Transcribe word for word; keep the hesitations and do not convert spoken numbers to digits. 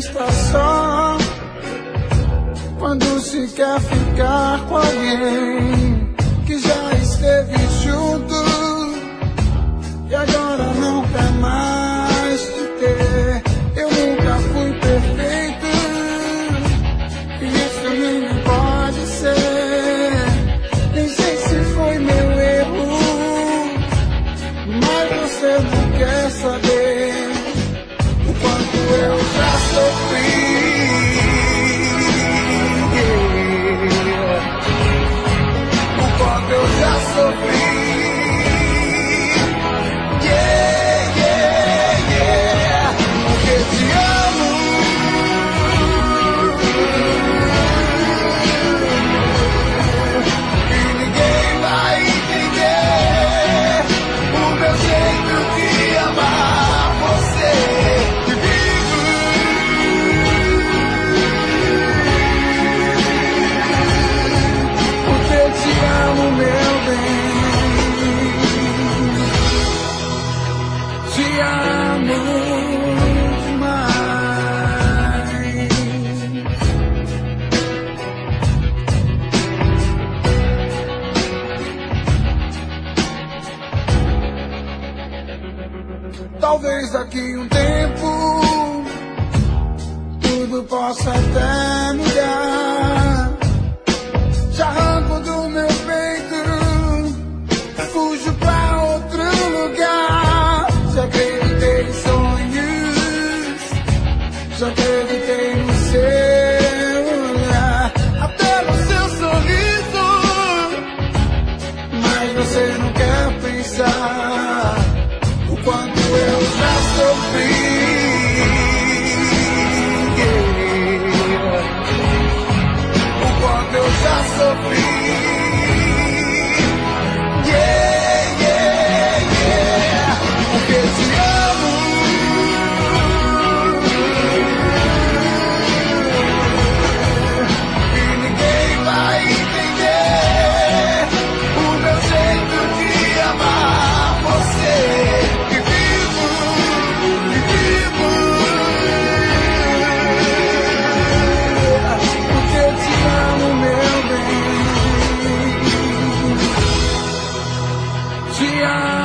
está só, quando se quer ficar com alguém que já esteve junto e agora não quer mais te ter. Eu nunca fui perfeito e isso nem pode ser. Nem sei se foi meu erro, mas você não quer saber o quanto eu já sofri. O quanto eu já sofri. Yeah, yeah, yeah. Porque te amo. E ninguém vai entender o meu jeito de amar você. Que vivo. Porque eu te amo, meu bem. Te amo demais. Talvez daqui um tempo tudo possa até mudar. Te arranco do meu peito, fujo pra outro lugar. Já acreditei em sonhos, já acreditei no seu olhar, até no seu sorriso, mas você não quer pensar o quanto eu já sofri. O quanto eu já sofri. Yeah, yeah, yeah. Porque te amo. E ninguém vai entender o meu jeito de amar você. Que vivo, que vivo. Porque eu te amo, meu bem. Te amo.